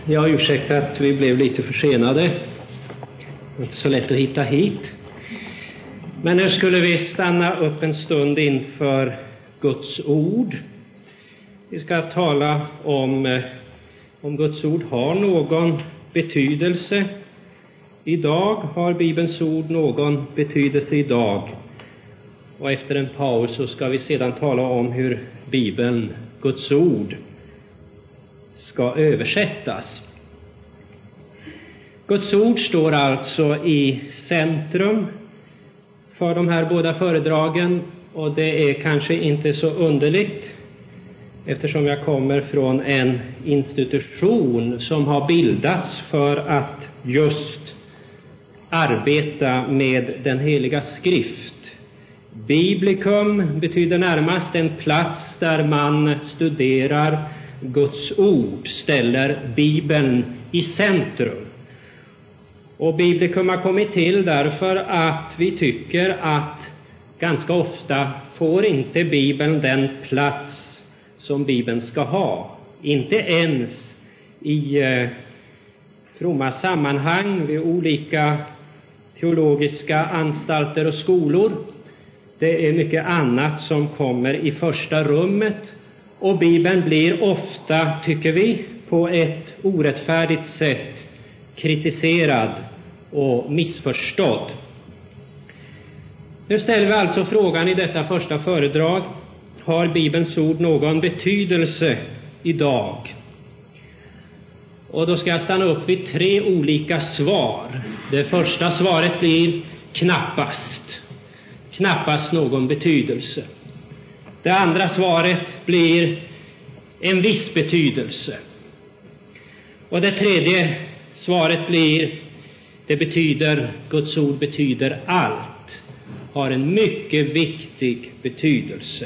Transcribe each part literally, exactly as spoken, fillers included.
Jag ursäktar att vi blev lite försenade. Det var inte så lätt att hitta hit. Men nu skulle vi stanna upp en stund inför Guds ord. Vi ska tala om om Guds ord har någon betydelse idag. Har Bibelns ord någon betydelse idag? Och efter en paus så ska vi sedan tala om hur Bibeln, Guds ord, ska översättas. Guds ord står alltså i centrum för de här båda föredragen, och det är kanske inte så underligt eftersom jag kommer från en institution som har bildats för att just arbeta med den heliga skrift. Biblicum betyder närmast en plats där man studerar Guds ord, ställer Bibeln i centrum. Och Biblicum har kommit till därför att vi tycker att ganska ofta får inte Bibeln den plats som Bibeln ska ha. Inte ens i eh, fromma sammanhang vid olika teologiska anstalter och skolor. Det är mycket annat som kommer i första rummet, och Bibeln blir ofta, tycker vi, på ett orättfärdigt sätt kritiserad och missförstådd. Nu ställer vi alltså frågan i detta första föredrag: har Bibelns ord någon betydelse idag? Och då ska jag stanna upp vid tre olika svar. Det första svaret blir knappast. Knappast någon betydelse. Det andra svaret blir en viss betydelse. Och det tredje svaret blir: det betyder, Guds ord betyder allt. Har en mycket viktig betydelse.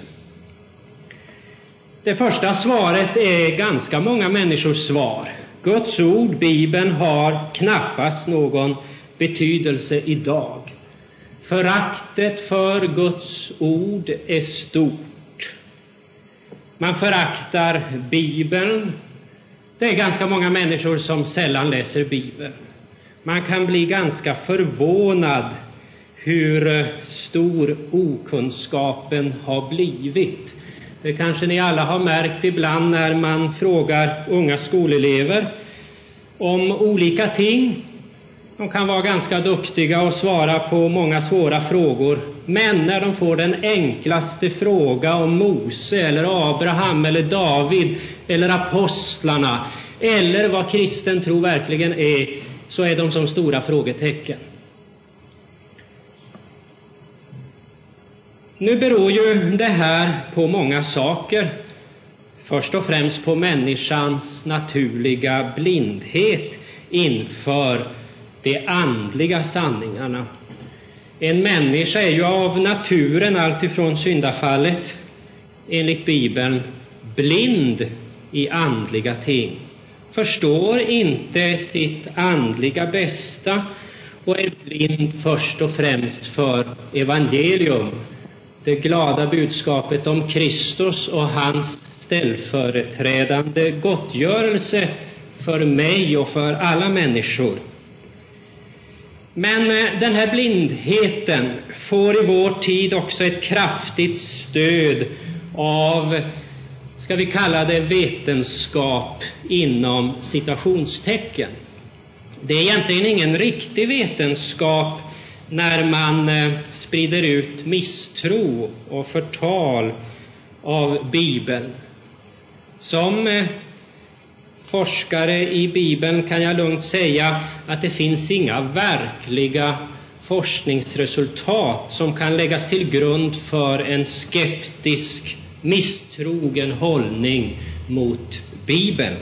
Det första svaret är ganska många människors svar. Guds ord, Bibeln, har knappast någon betydelse idag. Föraktet för Guds ord är stort. Man föraktar Bibeln. Det är ganska många människor som sällan läser Bibeln. Man kan bli ganska förvånad hur stor okunskapen har blivit. Det kanske ni alla har märkt ibland när man frågar unga skolelever om olika ting. De kan vara ganska duktiga och svara på många svåra frågor. Men när de får den enklaste fråga om Mose eller Abraham eller David eller apostlarna eller vad kristen tro verkligen är, så är de som stora frågetecken. Nu beror ju det här på många saker. Först och främst på människans naturliga blindhet inför de andliga sanningarna. En människa är ju av naturen, alltifrån syndafallet, enligt Bibeln, blind i andliga ting. Förstår inte sitt andliga bästa och är blind först och främst för evangelium. Det glada budskapet om Kristus och hans ställföreträdande gottgörelse för mig och för alla människor. Men den här blindheten får i vår tid också ett kraftigt stöd av, ska vi kalla det, vetenskap inom citationstecken. Det är egentligen ingen riktig vetenskap när man sprider ut misstro och förtal av Bibeln. Som forskare i Bibeln kan jag lugnt säga att det finns inga verkliga forskningsresultat som kan läggas till grund för en skeptisk, misstrogen hållning mot Bibeln.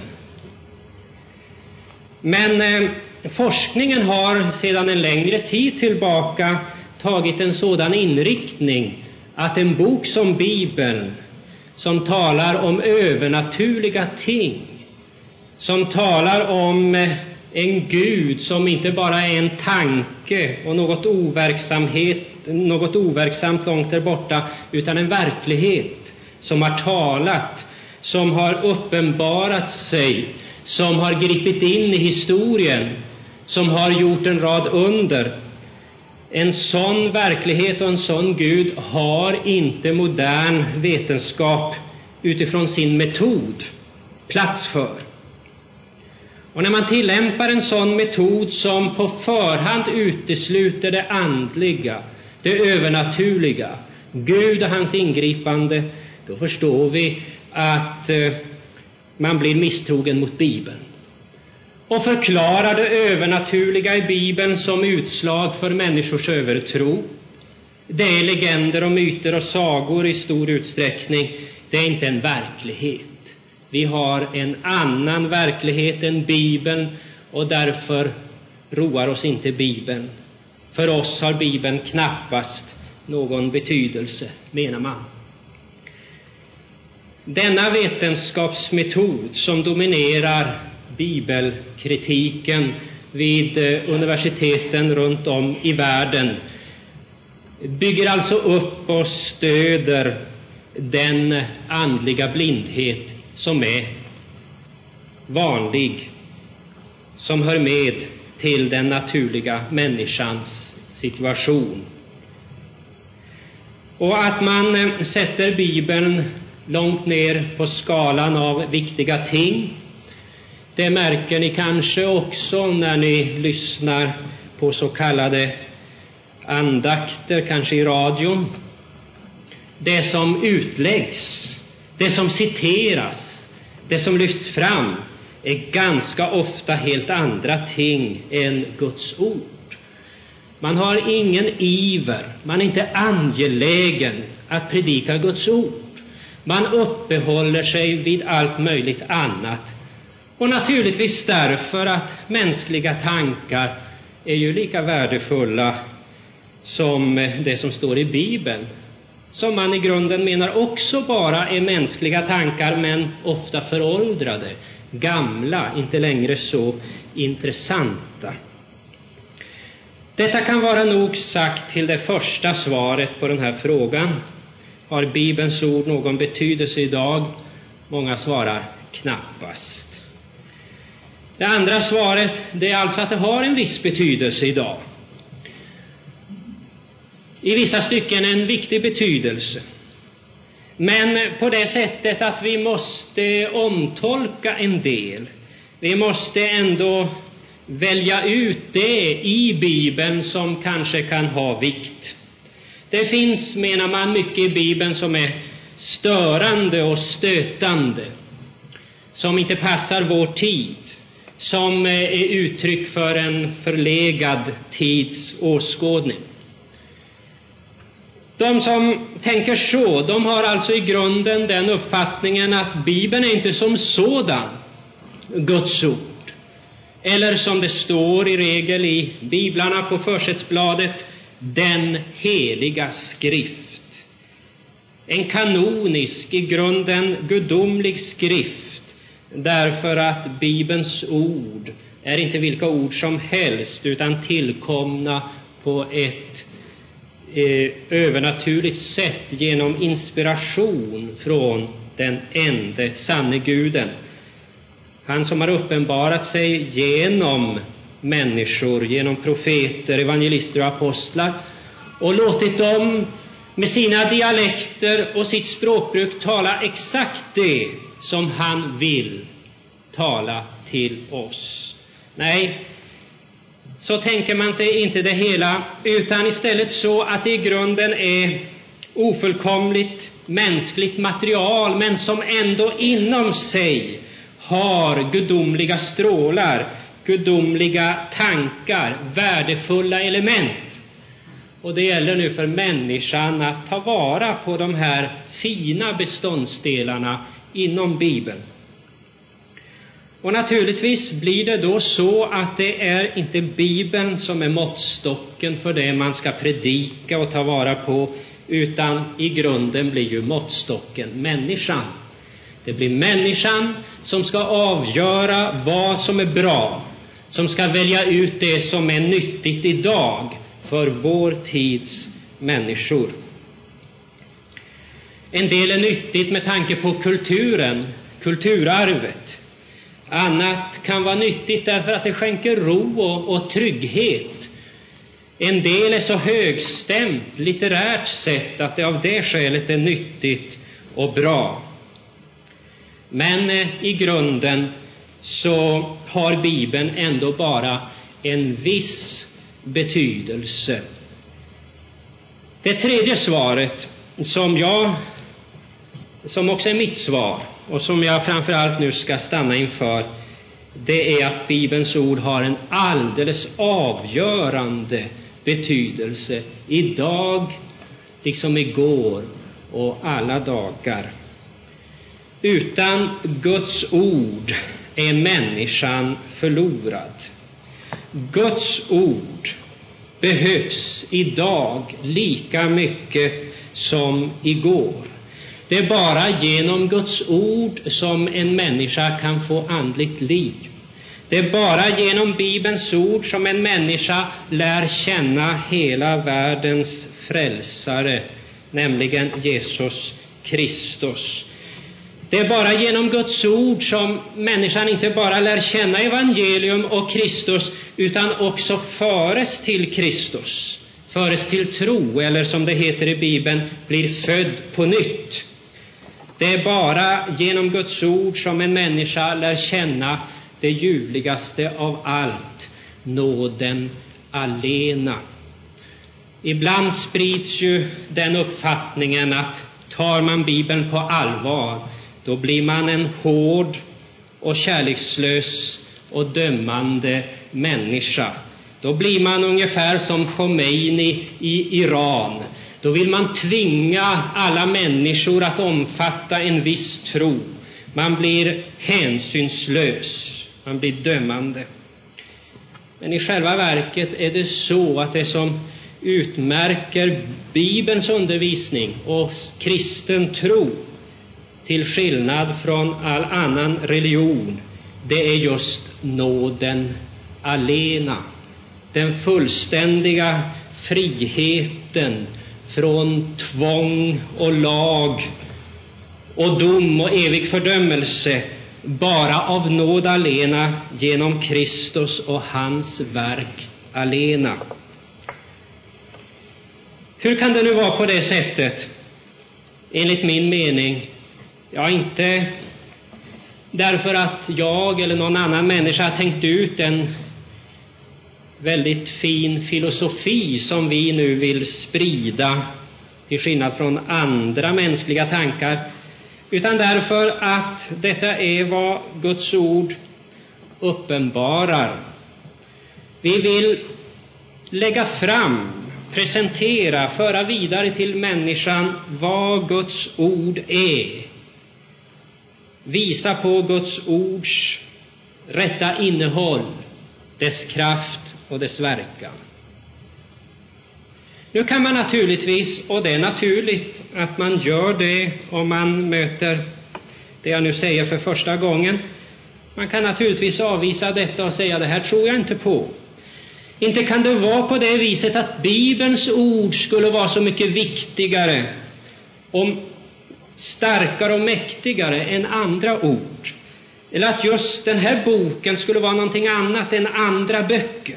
Men eh, forskningen har sedan en längre tid tillbaka tagit en sådan inriktning att en bok som Bibeln, som talar om övernaturliga ting, som talar om en Gud som inte bara är en tanke och något overksamhet, något overksamt långt där borta, utan en verklighet som har talat, som har uppenbarat sig som har gripit in i historien, som har gjort en rad under. En sån verklighet och en sån Gud har inte modern vetenskap utifrån sin metod plats för. Och när man tillämpar en sån metod som på förhand utesluter det andliga, det övernaturliga, Gud och hans ingripande, då förstår vi att eh, man blir misstrogen mot Bibeln. Och förklarar det övernaturliga i Bibeln som utslag för människors övertro. Det är legender och myter och sagor i stor utsträckning. Det är inte en verklighet. Vi har en annan verklighet än Bibeln, och därför roar oss inte Bibeln. För oss har Bibeln knappast någon betydelse, menar man. Denna vetenskapsmetod som dominerar bibelkritiken vid universiteten runt om i världen bygger alltså upp och stöder den andliga blindhet som är vanlig, som hör med till den naturliga människans situation. Och att man sätter Bibeln långt ner på skalan av viktiga ting, det märker ni kanske också när ni lyssnar på så kallade andakter, kanske i radion. Det som utläggs, det som citeras, det som lyfts fram är ganska ofta helt andra ting än Guds ord. Man har ingen iver, man är inte angelägen att predika Guds ord. Man uppehåller sig vid allt möjligt annat. Och naturligtvis därför att mänskliga tankar är ju lika värdefulla som det som står i Bibeln, som man i grunden menar också bara är mänskliga tankar, men ofta föråldrade, gamla, inte längre så intressanta. Detta kan vara nog sagt till det första svaret på den här frågan. Har Bibelns ord någon betydelse idag? Många svarar knappast. Det andra svaret, det är alltså att det har en viss betydelse idag. I vissa stycken en viktig betydelse. Men på det sättet att vi måste omtolka en del. Vi måste ändå välja ut det i Bibeln som kanske kan ha vikt. Det finns, menar man, mycket i Bibeln som är störande och stötande, som inte passar vår tid, som är uttryck för en förlegad tids åskådning. De som tänker så, de har alltså i grunden den uppfattningen att Bibeln är inte som sådan Guds ord. Eller som det står i regel i biblarna på försättsbladet, den heliga skrift. En kanonisk, i grunden gudomlig skrift, därför att Bibelns ord är inte vilka ord som helst, utan tillkomna på ett eh, övernaturligt sätt genom inspiration från den ende sanne Guden. Han som har uppenbarat sig genom människor, genom profeter, evangelister och apostlar, och låtit dem med sina dialekter och sitt språkbruk tala exakt det som han vill tala till oss. Nej, så tänker man sig inte det hela, utan istället så att det i grunden är ofullkomligt mänskligt material, men som ändå inom sig har gudomliga strålar, gudomliga tankar, värdefulla element. Och det gäller nu för människan att ta vara på de här fina beståndsdelarna inom Bibeln. Och naturligtvis blir det då så att det är inte Bibeln som är måttstocken för det man ska predika och ta vara på, utan i grunden blir ju måttstocken människan. Det blir människan som ska avgöra vad som är bra, som ska välja ut det som är nyttigt idag för vår tids människor. En del är nyttigt med tanke på kulturen, kulturarvet. Annat kan vara nyttigt därför att det skänker ro och, och trygghet. En del är så högstämt litterärt sett att det av det skälet är nyttigt och bra. Men eh, i grunden så har Bibeln ändå bara en viss betydelse. Det tredje svaret som jag, som också är mitt svar och som jag framförallt nu ska stanna inför, det är att Bibelns ord har en alldeles avgörande betydelse idag liksom igår och alla dagar. Utan Guds ord är människan förlorad. Guds ord behövs idag lika mycket som igår. Det är bara genom Guds ord som en människa kan få andligt liv. Det är bara genom Bibelns ord som en människa lär känna hela världens frälsare, nämligen Jesus Kristus. Det är bara genom Guds ord som människan inte bara lär känna evangelium och Kristus, utan också föres till Kristus, föres till tro, eller som det heter i Bibeln, blir född på nytt. Det är bara genom Guds ord som en människa lär känna det ljuvligaste av allt, nåden alena. Ibland sprids ju den uppfattningen att tar man Bibeln på allvar, då blir man en hård och kärlekslös och dömande människa. Då blir man ungefär som Khomeini i Iran. Då vill man tvinga alla människor att omfatta en viss tro. Man blir hänsynslös, man blir dömande. Men i själva verket är det så att det som utmärker Bibelns undervisning och kristen tro, till skillnad från all annan religion, det är just nåden alena. Den fullständiga friheten från tvång och lag och dom och evig fördömelse, bara av nåd alena genom Kristus och hans verk alena. Hur kan det nu vara på det sättet? Enligt min mening, ja, inte därför att jag eller någon annan människa har tänkt ut en väldigt fin filosofi som vi nu vill sprida till skillnad från andra mänskliga tankar, utan därför att detta är vad Guds ord uppenbarar. Vi vill lägga fram, presentera, föra vidare till människan vad Guds ord är. Visa på Guds ords rätta innehåll, dess kraft och dess verkan. Nu kan man naturligtvis, och det är naturligt att man gör det om man möter det jag nu säger för första gången, man kan naturligtvis avvisa detta och säga: det här tror jag inte på. Inte kan det vara på det viset att Bibelns ord skulle vara så mycket viktigare och starkare och mäktigare än andra ord. Eller att just den här boken skulle vara någonting annat än andra böcker.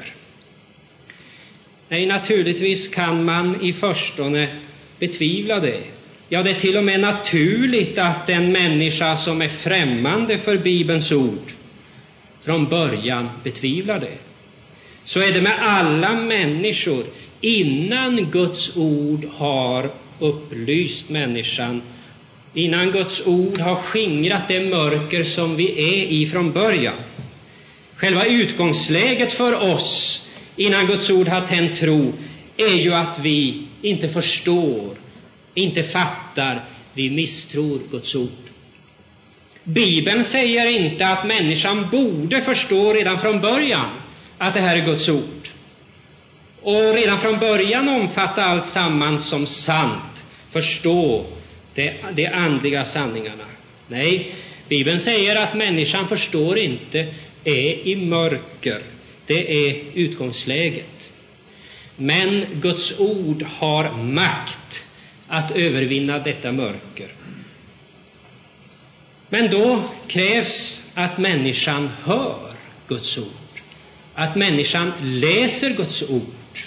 Nej, naturligtvis kan man i förstone betvivla det. Ja, det är till och med naturligt att en människa som är främmande för Bibelns ord från början betvivlar det. Så är det med alla människor innan Guds ord har upplyst människan, innan Guds ord har skingrat det mörker som vi är i från början. Själva utgångsläget för oss innan Guds ord har tänt tro är ju att vi inte förstår, inte fattar, vi misstror Guds ord. Bibeln säger inte att människan borde förstå redan från början att det här är Guds ord och redan från början omfatta allt samman som sant, förstå de, de andliga sanningarna. Nej, Bibeln säger att människan förstår inte, är i mörker. Det är utgångsläget. Men Guds ord har makt att övervinna detta mörker. Men då krävs att människan hör Guds ord, att människan läser Guds ord.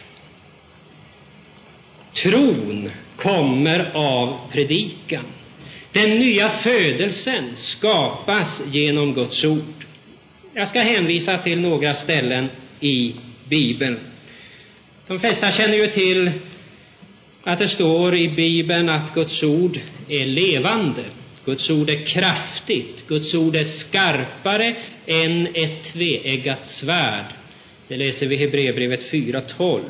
Tron kommer av predikan. Den nya födelsen skapas genom Guds ord. Jag ska hänvisa till några ställen i Bibeln. De flesta känner ju till att det står i Bibeln att Guds ord är levande. Guds ord är kraftigt. Guds ord är skarpare än ett tveeggat svärd. Det läser vi i Hebreerbrevet fyra tolv.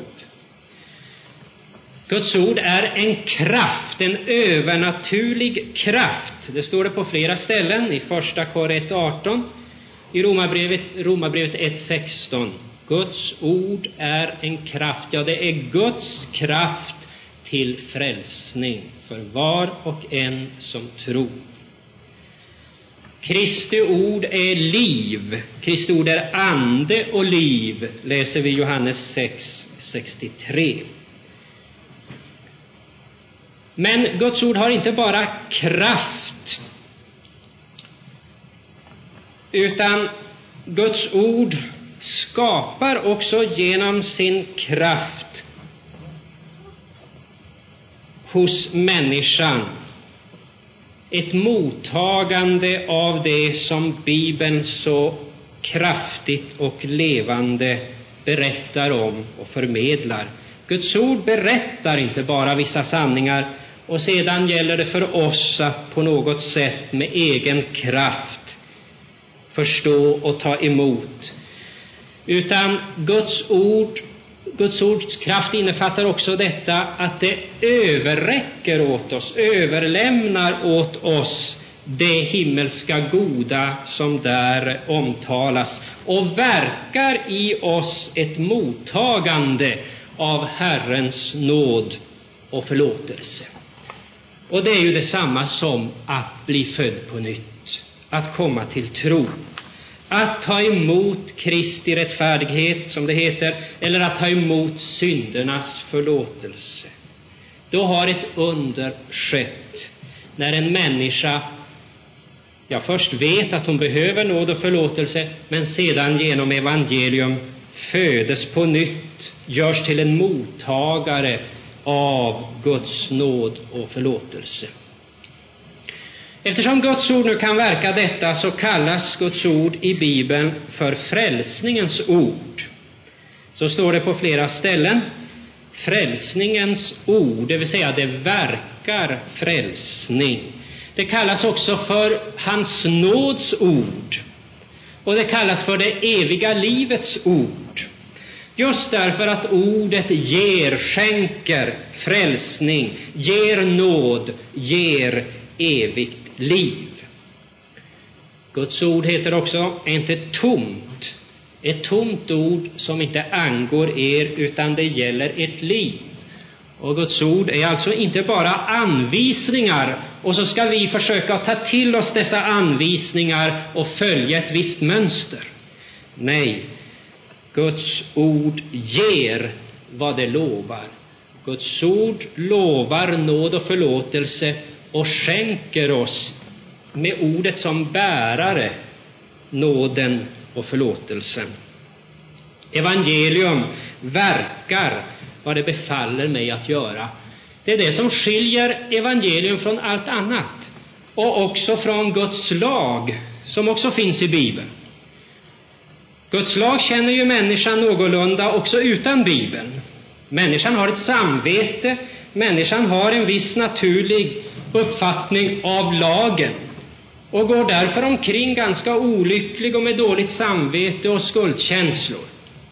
Guds ord är en kraft, en övernaturlig kraft. Det står det på flera ställen i första Kor ett arton, i Romarbrevet, Romarbrevet ett sexton. Guds ord är en kraft, ja det är Guds kraft till frälsning för var och en som tror. Kristi ord är liv, Kristi ord är ande och liv, läser vi Johannes sex sextiotre. Men Guds ord har inte bara kraft, utan Guds ord skapar också genom sin kraft hos människan ett mottagande av det som Bibeln så kraftigt och levande berättar om och förmedlar. Guds ord berättar inte bara vissa sanningar och sedan gäller det för oss att på något sätt med egen kraft förstå och ta emot. Utan Guds ord, Guds ords kraft innefattar också detta att det överräcker åt oss, överlämnar åt oss det himmelska goda som där omtalas och verkar i oss ett mottagande av Herrens nåd och förlåtelse. Och det är ju detsamma som att bli född på nytt, att komma till tro, att ta emot Kristi rättfärdighet som det heter, eller att ta emot syndernas förlåtelse. Då har ett under skett när en människa ja, först vet att hon behöver nåd och förlåtelse, men sedan genom evangelium födes på nytt, görs till en mottagare av Guds nåd och förlåtelse. Eftersom Guds ord nu kan verka detta, så kallas Guds ord i Bibeln för frälsningens ord. Så står det på flera ställen. Frälsningens ord, det vill säga det verkar frälsning. Det kallas också för hans nåds ord. Och det kallas för det eviga livets ord. Just därför att ordet ger, skänker frälsning, ger nåd, ger evigt liv. Guds ord heter också, är inte tomt. Ett tomt ord som inte angår er, utan det gäller ert liv. Och Guds ord är alltså inte bara anvisningar, och så ska vi försöka ta till oss dessa anvisningar och följa ett visst mönster. Nej, Guds ord ger vad det lovar. Guds ord lovar nåd och förlåtelse och skänker oss med ordet som bärare nåden och förlåtelsen. Evangelium verkar vad det befaller mig att göra. Det är det som skiljer evangelium från allt annat, och också från Guds lag som också finns i Bibeln. Guds lag känner ju människan någorlunda också utan Bibeln. Människan har ett samvete, människan har en viss naturlig uppfattning av lagen och går därför omkring ganska olycklig och med dåligt samvete och skuldkänslor.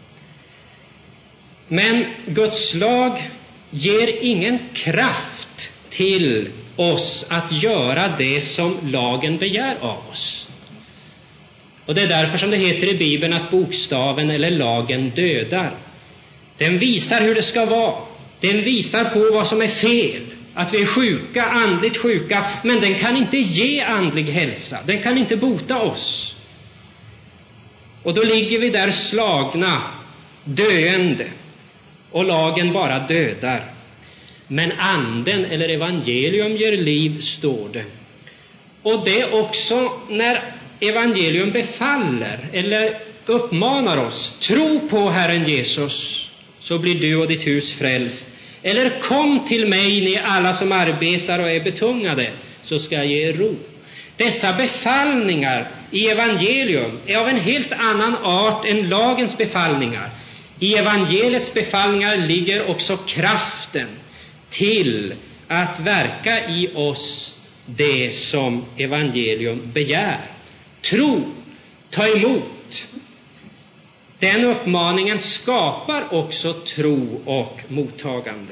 Men Guds lag ger ingen kraft till oss att göra det som lagen begär av oss. Och det är därför som det heter i Bibeln att bokstaven eller lagen dödar. Den visar hur det ska vara. Den visar på vad som är fel. Att vi är sjuka, andligt sjuka, men den kan inte ge andlig hälsa. Den kan inte bota oss. Och då ligger vi där slagna, döende, och lagen bara dödar. Men anden eller evangelium ger liv, står det. Och det också när evangelium befaller eller uppmanar oss: tro på Herren Jesus, så blir du och ditt hus frälst. Eller kom till mig, ni alla som arbetar och är betungade, så ska jag ge er ro. Dessa befallningar i evangelium är av en helt annan art än lagens befallningar. I evangeliets befallningar ligger också kraften till att verka i oss det som evangelium begär. Tro, ta emot. Den uppmaningen skapar också tro och mottagande.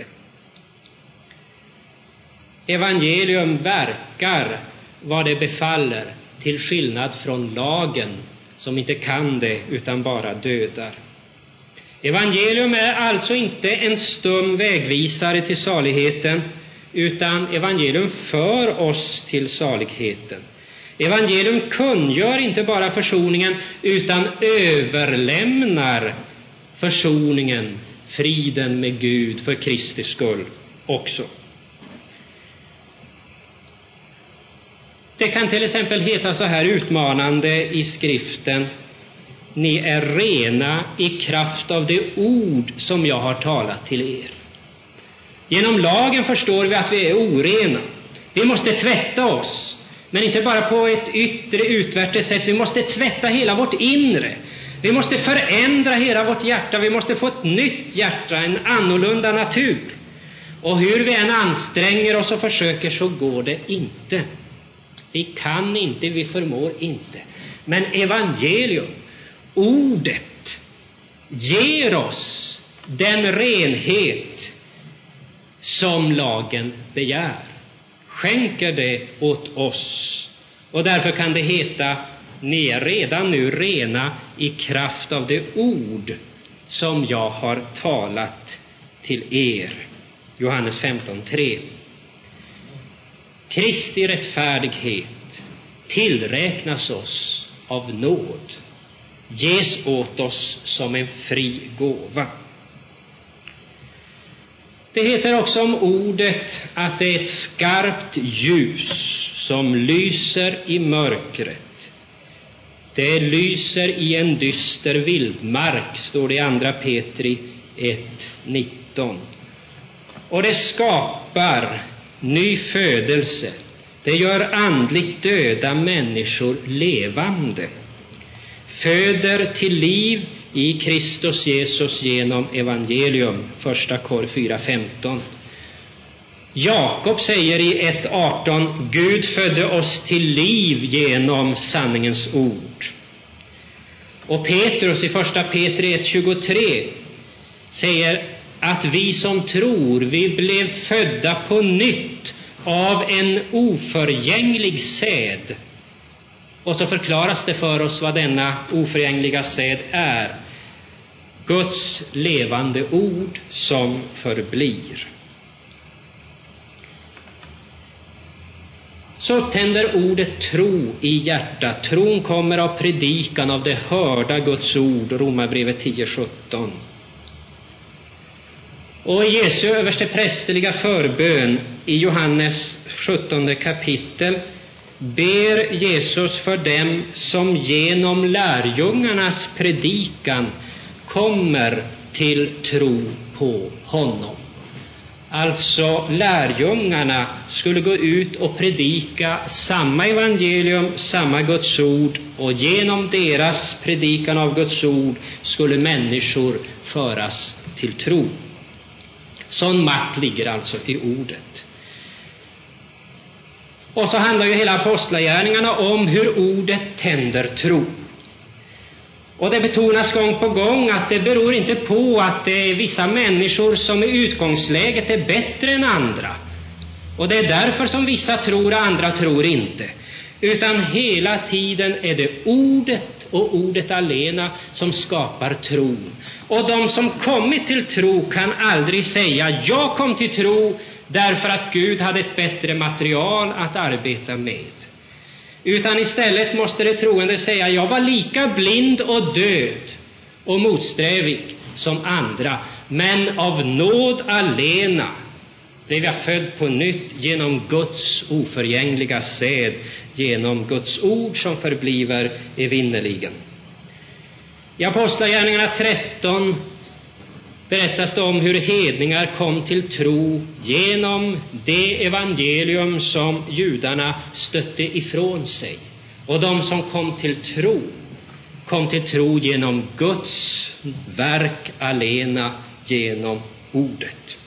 Evangelium verkar vad det befaller, till skillnad från lagen som inte kan det utan bara dödar. Evangelium är alltså inte en stum vägvisare till saligheten, utan evangelium för oss till saligheten. Evangelium kungör inte bara försoningen, utan överlämnar försoningen, friden med Gud för Kristi skull också. Det kan till exempel heta så här utmanande i skriften: ni är rena i kraft av det ord som jag har talat till er. Genom lagen förstår vi att vi är orena. Vi måste tvätta oss, men inte bara på ett yttre utvärtes sätt. Vi måste tvätta hela vårt inre. Vi måste förändra hela vårt hjärta. Vi måste få ett nytt hjärta, en annorlunda natur. Och hur vi än anstränger oss och försöker, så går det inte. Vi kan inte, vi förmår inte. Men evangelium, ordet, ger oss den renhet som lagen begär. Skänker det åt oss. Och därför kan det heta: ni är redan nu rena i kraft av det ord som jag har talat till er. Johannes femton tre. Kristi rättfärdighet tillräknas oss av nåd, ges åt oss som en fri gåva. Det heter också om ordet att det är ett skarpt ljus som lyser i mörkret. Det lyser i en dyster vildmark, står det i andra Petri ett nitton. Och det skapar ny födelse. Det gör andligt döda människor levande. Föder till liv i Kristus Jesus genom evangelium. Första Kor fyra femton. Jakob säger i ett arton: Gud födde oss till liv genom sanningens ord. Och Petrus i första Petri ett tjugotre säger att vi som tror, vi blev födda på nytt av en oförgänglig säd. Och så förklaras det för oss vad denna oförgängliga säd är: Guds levande ord som förblir. Så tänder ordet tro i hjärtat. Tron kommer av predikan av det hörda Guds ord, Romarbrevet tio sjutton. Och i Jesu översteprästerliga förbön i Johannes sjuttonde kapitel ber Jesus för dem som genom lärjungarnas predikan kommer till tro på honom. Alltså lärjungarna skulle gå ut och predika samma evangelium, samma Guds ord, och genom deras predikan av Guds ord skulle människor föras till tro. Sån makt ligger alltså i ordet. Och så handlar ju hela apostlagärningarna om hur ordet tänder tro. Och det betonas gång på gång att det beror inte på att det är vissa människor som i utgångsläget är bättre än andra. Och det är därför som vissa tror och andra tror inte. Utan hela tiden är det ordet och ordet alena som skapar tro. Och de som kommit till tro kan aldrig säga: jag kom till tro därför att Gud hade ett bättre material att arbeta med. Utan istället måste det troende säga: jag var lika blind och död och motsträvig som andra, men av nåd alena blev jag född på nytt genom Guds oförgängliga säd, genom Guds ord som förbliver evinnerligen. I Apostlagärningarna tretton berättas det om hur hedningar kom till tro genom det evangelium som judarna stötte ifrån sig. Och de som kom till tro kom till tro genom Guds verk alena, genom ordet.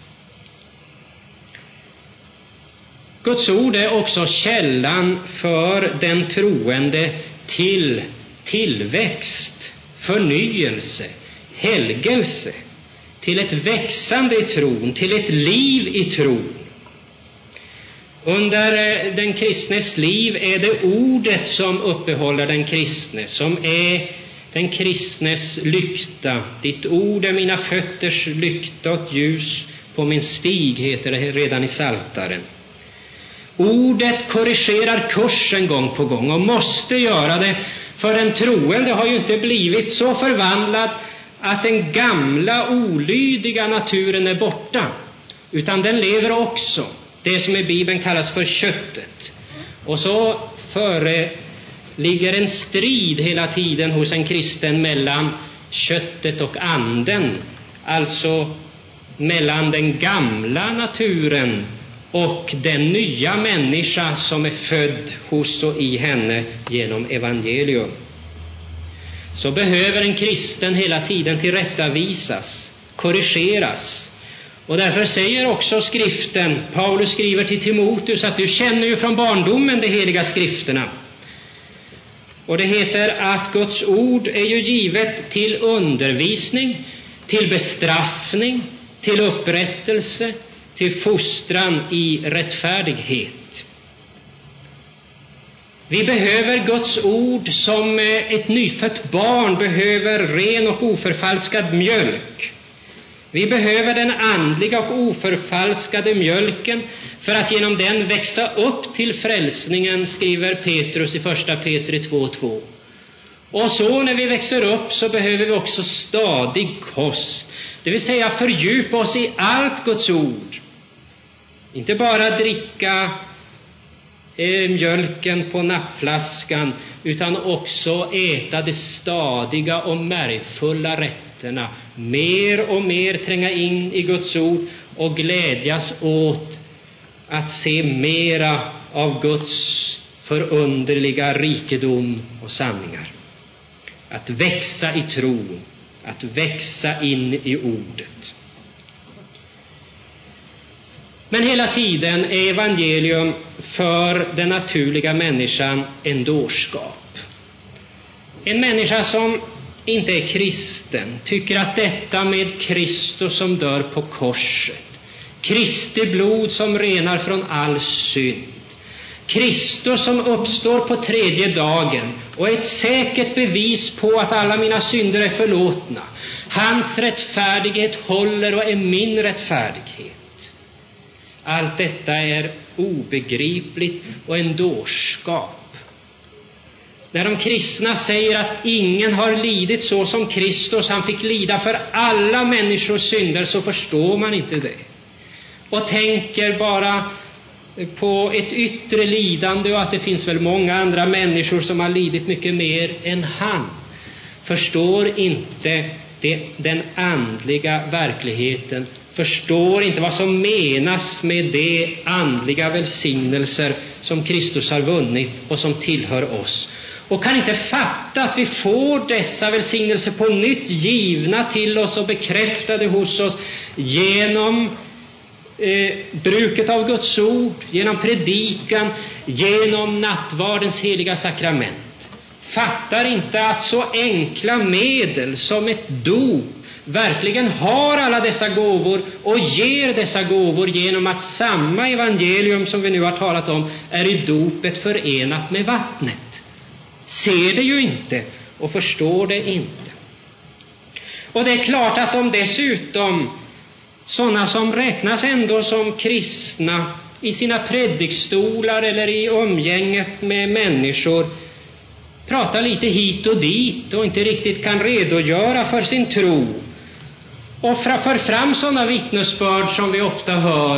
Guds ord är också källan för den troende till tillväxt, förnyelse, helgelse, till ett växande i tron, till ett liv i tron. Under den kristnes liv är det ordet som uppehåller den kristne, som är den kristnes lykta. Ditt ord är mina fötters lykta och ljus på min stig, heter det redan i Psaltaren. Ordet korrigerar kursen gång på gång och måste göra det, för den troende har ju inte blivit så förvandlad att den gamla olydiga naturen är borta, utan den lever också, det som i Bibeln kallas för köttet. Och så föreligger en strid hela tiden hos en kristen mellan köttet och anden, alltså mellan den gamla naturen och den nya människa som är född hos och i henne genom evangelium. Så behöver en kristen hela tiden tillrättavisas, korrigeras. Och därför säger också skriften, Paulus skriver till Timoteus, att du känner ju från barndomen de heliga skrifterna. Och det heter att Guds ord är ju givet till undervisning, till bestraffning, till upprättelse, till fostran i rättfärdighet. Vi behöver Guds ord som ett nyfött barn behöver ren och oförfalskad mjölk. Vi behöver den andliga och oförfalskade mjölken för att genom den växa upp till frälsningen, skriver Petrus i första Petri två två. Och så när vi växer upp så behöver vi också stadig kost, det vill säga fördjupa oss i allt Guds ord. Inte bara dricka eh, mjölken på nappflaskan, utan också äta de stadiga och märgfulla rätterna. Mer och mer tränga in i Guds ord och glädjas åt att se mera av Guds förunderliga rikedom och sanningar. Att växa i tron, att växa in i ordet. Men hela tiden är evangelium för den naturliga människan en dårskap. En människa som inte är kristen tycker att detta med Kristus som dör på korset, Kristi blod som renar från all synd, Kristus som uppstår på tredje dagen och ett säkert bevis på att alla mina synder är förlåtna, hans rättfärdighet håller och är min rättfärdighet. Allt detta är obegripligt och en dårskap. När de kristna säger att ingen har lidit så som Kristus, han fick lida för alla människors synder, så förstår man inte det. Och tänker bara på ett yttre lidande och att det finns väl många andra människor som har lidit mycket mer än han. Förstår inte det, den andliga verkligheten. Förstår inte vad som menas med de andliga välsignelser som Kristus har vunnit och som tillhör oss. Och kan inte fatta att vi får dessa välsignelser på nytt givna till oss och bekräftade hos oss genom eh, bruket av Guds ord, genom predikan, genom nattvardens heliga sakrament. Fattar inte att så enkla medel som ett dop verkligen har alla dessa gåvor och ger dessa gåvor genom att samma evangelium som vi nu har talat om är i dopet förenat med vattnet. Ser det ju inte och förstår det inte. Och det är klart att om dessutom sådana som räknas ändå som kristna i sina predikstolar eller i umgänget med människor pratar lite hit och dit och inte riktigt kan redogöra för sin tro och för fram sådana vittnesbörd som vi ofta hör,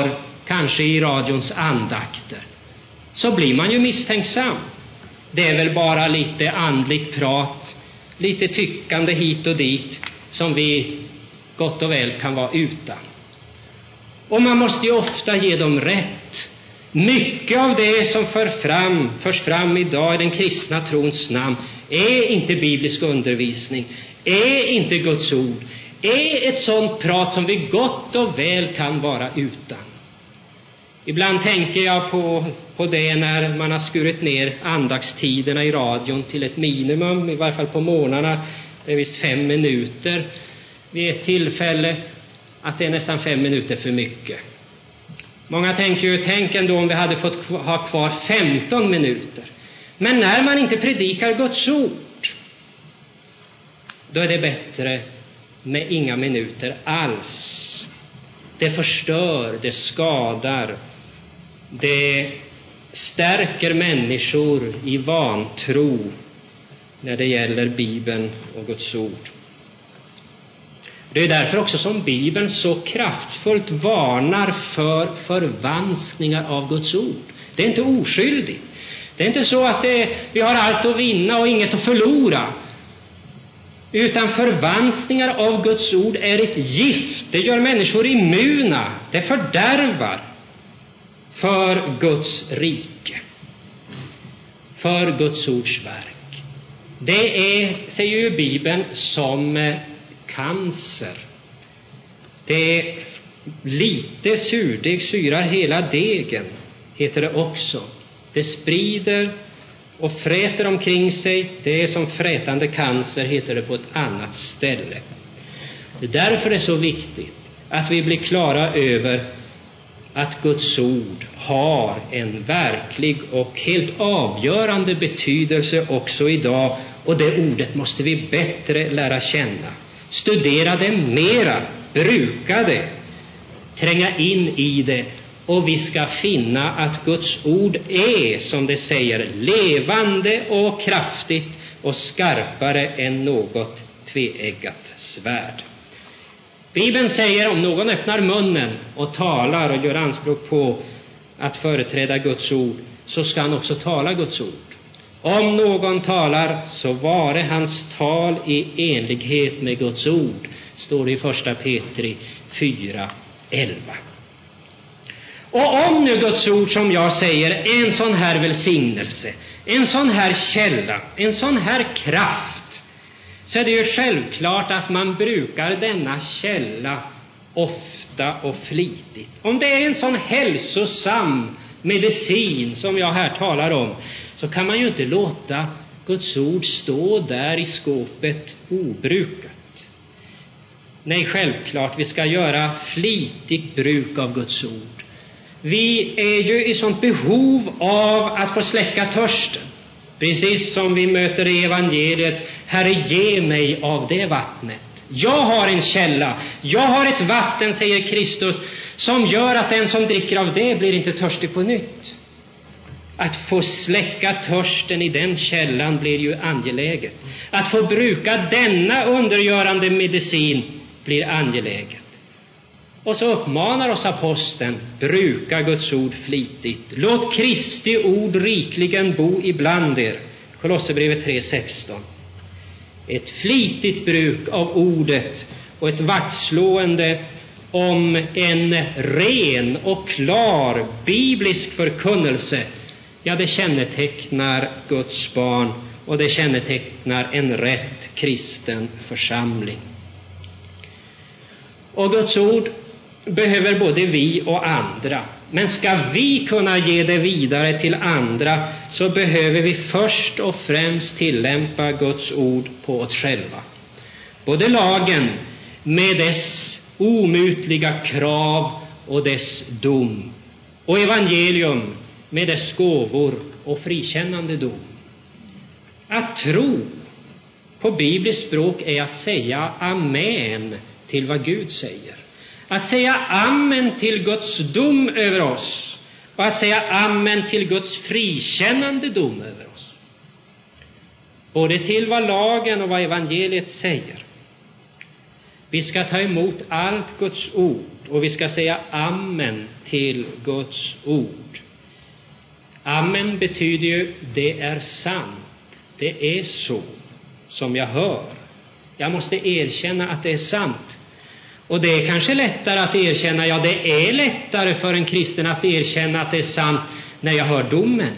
kanske i radions andakter, så blir man ju misstänksam. Det är väl bara lite andligt prat, lite tyckande hit och dit som vi gott och väl kan vara utan. Och man måste ju ofta ge dem rätt. Mycket av det som för fram, förs fram idag i den kristna trons namn är inte biblisk undervisning, är inte Guds ord, är ett sånt prat som vi gott och väl kan vara utan. Ibland tänker jag på, på det när man har skurit ner andagstiderna i radion till ett minimum, i varje fall på morgnarna. Det är visst fem minuter vid ett tillfälle, att det är nästan fem minuter för mycket. Många tänker ju, tänk ändå om vi hade fått ha kvar femton minuter. Men när man inte predikar Guds ord, då är det bättre med inga minuter alls. Det förstör, det skadar, det stärker människor i vantro när det gäller Bibeln och Guds ord. Det är därför också som Bibeln så kraftfullt varnar för förvanskningar av Guds ord. Det är inte oskyldigt. Det är inte så att det, vi har allt att vinna och inget att förlora. Utan förvanskningar av Guds ord är ett gift. Det gör människor immuna. Det fördärvar för Guds rike, för Guds ords verk. Det är, säger ju Bibeln, som cancer. Det är lite surdeg syrar hela degen, heter det också. Det sprider och fräter omkring sig. Det är som frätande cancer, heter det på ett annat ställe. Det är därför det är så viktigt att vi blir klara över att Guds ord har en verklig och helt avgörande betydelse också idag, och det ordet måste vi bättre lära känna. Studera det mera, bruka det, tränga in i det, och vi ska finna att Guds ord är, som det säger, levande och kraftigt och skarpare än något tveeggat svärd. Bibeln säger, om någon öppnar munnen och talar och gör anspråk på att företräda Guds ord, så ska han också tala Guds ord. Om någon talar, så vare hans tal i enlighet med Guds ord, står det i första Petri fyra elva. Och om nu Guds ord, som jag säger, är en sån här välsignelse, en sån här källa, en sån här kraft, så är det ju självklart att man brukar denna källa ofta och flitigt. Om det är en sån hälsosam medicin som jag här talar om, så kan man ju inte låta Guds ord stå där i skåpet obrukat. Nej, självklart, vi ska göra flitigt bruk av Guds ord. Vi är ju i sånt behov av att få släcka törsten. Precis som vi möter i evangeliet, Herre, ge mig av det vattnet. Jag har en källa, jag har ett vatten, säger Kristus, som gör att den som dricker av det blir inte törstig på nytt. Att få släcka törsten i den källan blir ju angeläget. Att få bruka denna undergörande medicin blir angeläget. Och så uppmanar oss aposteln, bruka Guds ord flitigt. Låt Kristi ord rikligen bo ibland er. Kolosserbrevet tre sexton. Ett flitigt bruk av ordet och ett vaktslående om en ren och klar biblisk förkunnelse, ja, det kännetecknar Guds barn, och det kännetecknar en rätt kristen församling. Och Guds ord behöver både vi och andra. Men ska vi kunna ge det vidare till andra, så behöver vi först och främst tillämpa Guds ord på oss själva. Både lagen med dess omutliga krav och dess dom, och evangelium med dess gåvor och frikännande dom. Att tro på bibliskt språk är att säga amen till vad Gud säger. Att säga amen till Guds dom över oss, och att säga amen till Guds frikännande dom över oss. Både till vad lagen och vad evangeliet säger. Vi ska ta emot allt Guds ord och vi ska säga amen till Guds ord. Amen betyder ju det är sant. Det är så som jag hör. Jag måste erkänna att det är sant. Och det är kanske lättare att erkänna, ja det är lättare för en kristen att erkänna att det är sant när jag hör domen.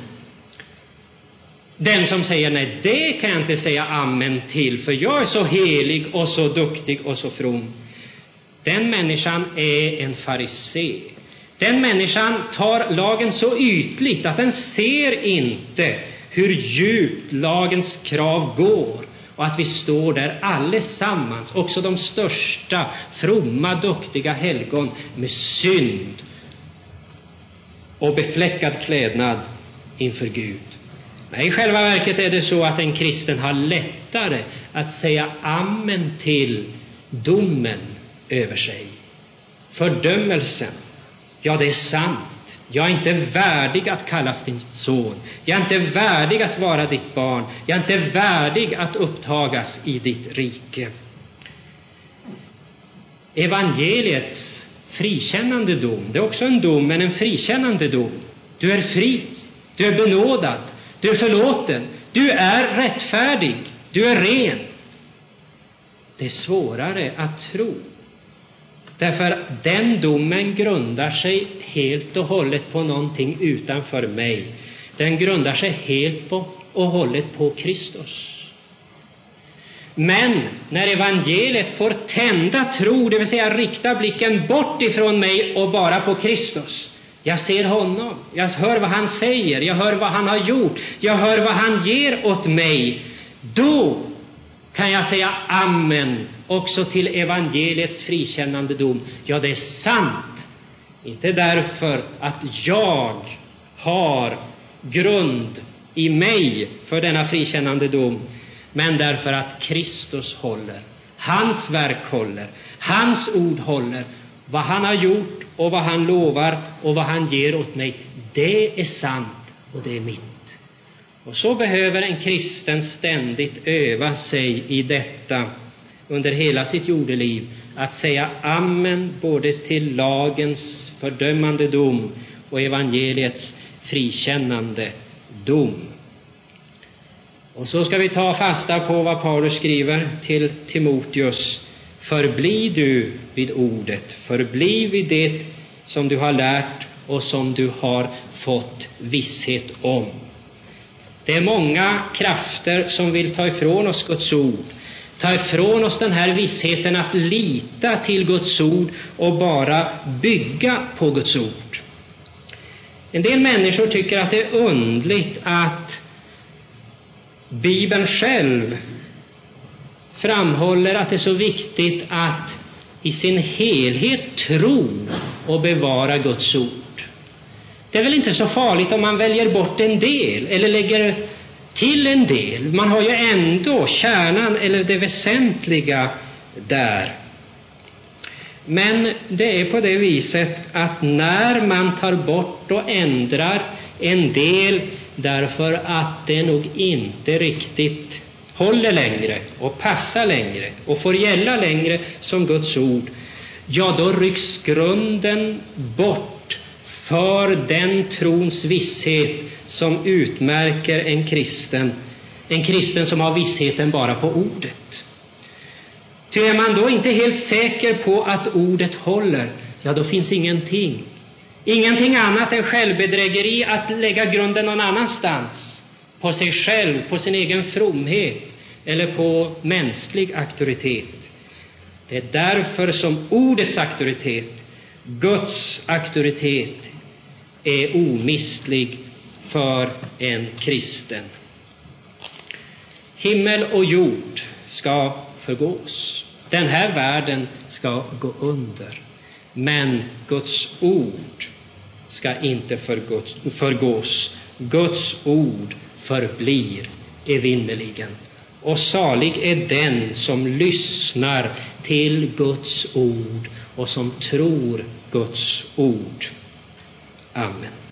Den som säger nej, det kan jag inte säga amen till för jag är så helig och så duktig och så from. Den människan är en farisé. Den människan tar lagen så ytligt att den ser inte hur djupt lagens krav går. Och att vi står där allesammans, också de största, fromma, duktiga helgon med synd och befläckad klädnad inför Gud. Nej, i själva verket är det så att en kristen har lättare att säga amen till domen över sig. Fördömelsen, ja det är sant. Jag är inte värdig att kallas din son. Jag är inte värdig att vara ditt barn. Jag är inte värdig att upptagas i ditt rike. Evangeliets frikännande dom, det är också en dom, men en frikännande dom. Du är fri, du är benådad, du är förlåten, du är rättfärdig, du är ren. Det är svårare att tro. Därför den domen grundar sig helt och hållet på någonting utanför mig. Den grundar sig helt på, och hållet på Kristus. Men när evangeliet får tända tro, det vill säga rikta blicken bort ifrån mig och bara på Kristus. Jag ser honom, jag hör vad han säger, jag hör vad han har gjort, jag hör vad han ger åt mig. Då kan jag säga amen också till evangeliets frikännande dom. Ja, det är sant. Inte därför att jag har grund i mig för denna frikännande dom, men därför att Kristus håller. Hans verk håller. Hans ord håller. Vad han har gjort och vad han lovar och vad han ger åt mig, det är sant och det är mitt. Och så behöver en kristen ständigt öva sig i detta under hela sitt jordeliv, att säga amen både till lagens fördömande dom och evangeliets frikännande dom. Och så ska vi ta fasta på vad Paulus skriver till Timoteus. Förbli du vid ordet, förbli vid det som du har lärt och som du har fått visshet om. Det är många krafter som vill ta ifrån oss Guds ord, ta ifrån oss den här vissheten att lita till Guds ord och bara bygga på Guds ord. En del människor tycker att det är undligt att Bibeln själv framhåller att det är så viktigt att i sin helhet tro och bevara Guds ord. Det är väl inte så farligt om man väljer bort en del eller lägger till en del. Man har ju ändå kärnan eller det väsentliga där. Men det är på det viset att när man tar bort och ändrar en del därför att det nog inte riktigt håller längre och passar längre och får gälla längre som Guds ord, ja då rycks grunden bort för den trons visshet som utmärker en kristen, en kristen som har vissheten bara på ordet. Ty är man då inte helt säker på att ordet håller, ja då finns ingenting. Ingenting annat än självbedrägeri att lägga grunden någon annanstans. På sig själv, på sin egen fromhet eller på mänsklig auktoritet. Det är därför som ordets auktoritet, Guds auktoritet, är omistlig för en kristen. Himmel och jord ska förgås. Den här världen ska gå under. Men Guds ord ska inte förgås. förgås. Guds ord förblir evinnerligen. Och salig är den som lyssnar till Guds ord och som tror Guds ord. Amen.